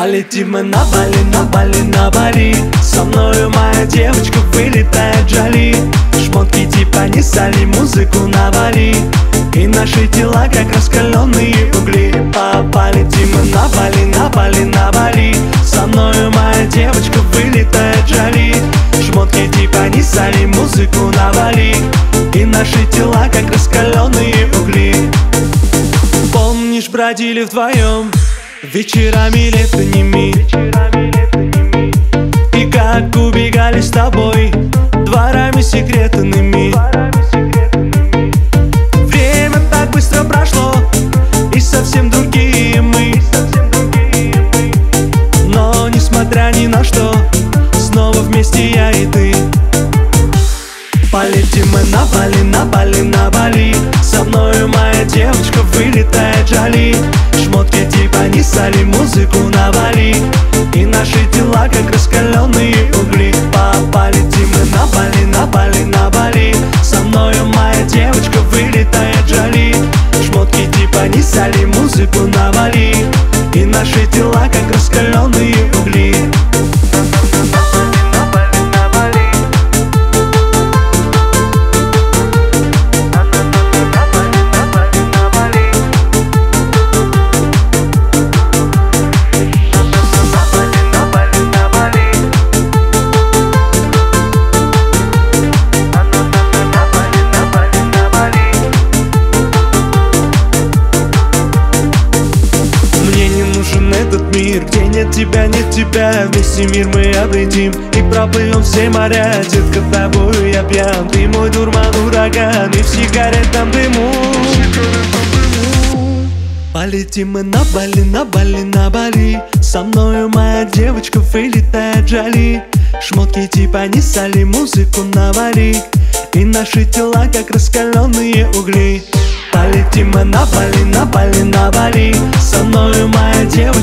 Полетим мы на Бали, на Бали, на Бали. Со мною моя девочка вылетает Джоли. Шмотки типа не соли, музыку навали, и наши тела как раскаленные угли. Полетим мы на Бали, на Бали, на Бали. Со мною моя девочка вылетает Джоли. Шмотки типа не соли, музыку навали, и наши тела как раскаленные угли. Помнишь, бродили вдвоем вечерами летними, и как убегали с тобой дворами секретными. Время так быстро прошло, и совсем другие мы. Но несмотря ни на что, снова вместе я и ты. Полетим мы на Бали, на Бали, на Бали. Со мною моя девочка вылетает Джоли. Шмотки типа не соли, музыку навали, и наши тела как раскаленные угли. Полетим мы на Бали, на Бали, на Бали. Со мною моя девочка вылетает Джоли. Шмотки типа не соли, музыку навали, и наши тела как раскаленные угли. Этот мир, где нет тебя, вместе мир мы обретим и проплывем все моря. Детка, тобою я пьян, ты мой дурман, ураган, и в сигаретном дыму. Полетим мы на Бали, на Бали, на Бали. Со мною моя девочка вылетает Джоли. Шмотки типа не соли, музыку навали, и наши тела как раскаленные угли. Полетим мы на Бали, на Бали, на Бали. Со мною моя девочка